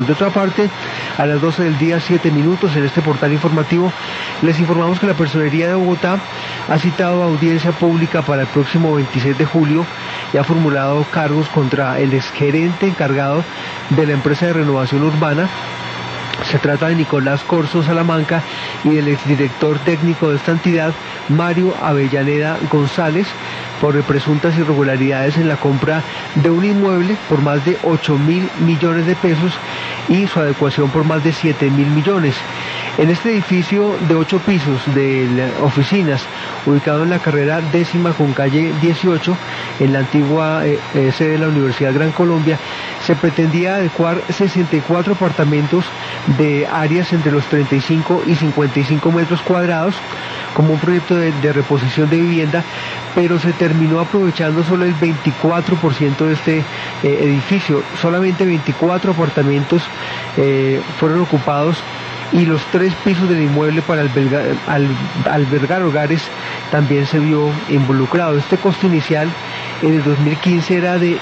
De otra parte, a las 12 del día, 7 minutos, en este portal informativo, les informamos que la Personería de Bogotá ha citado a audiencia pública para el próximo 26 de julio y ha formulado cargos contra el exgerente encargado de la empresa de renovación urbana. Se trata de Nicolás Corzo Salamanca y del exdirector técnico de esta entidad, Mario Avellaneda González, por presuntas irregularidades en la compra de un inmueble por más de 8.000 millones de pesos y su adecuación por más de 7.000 millones. En este edificio de 8 pisos de oficinas, ubicado en la carrera 10ª con calle 18, en la antigua sede de la Universidad Gran Colombia, se pretendía adecuar 64 apartamentos de áreas entre los 35 y 55 metros cuadrados como un proyecto de reposición de vivienda, pero se terminó aprovechando solo el 24% de este edificio. Solamente 24 apartamentos fueron ocupados y los 3 pisos del inmueble para albergar hogares también se vio involucrado. Este costo inicial en el 2015 era de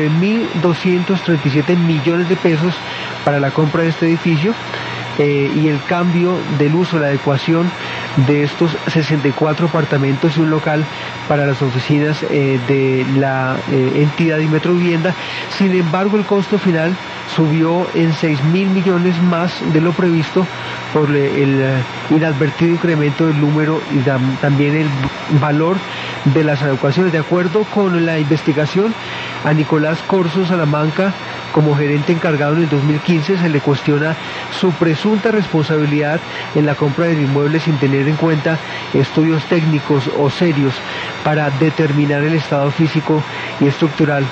9.237 millones de pesos para la compra de este edificio y el cambio del uso, la adecuación de estos 64 apartamentos y un local para las oficinas de la entidad y Metrovivienda. Sin embargo, el costo final subió en 6.000 millones más de lo previsto por el inadvertido incremento del número y también el valor de las adecuaciones. De acuerdo con la investigación, a Nicolás Corzo Salamanca, como gerente encargado en el 2015, se le cuestiona su presunta responsabilidad en la compra del inmueble sin tener en cuenta estudios técnicos o serios para determinar el estado físico y estructural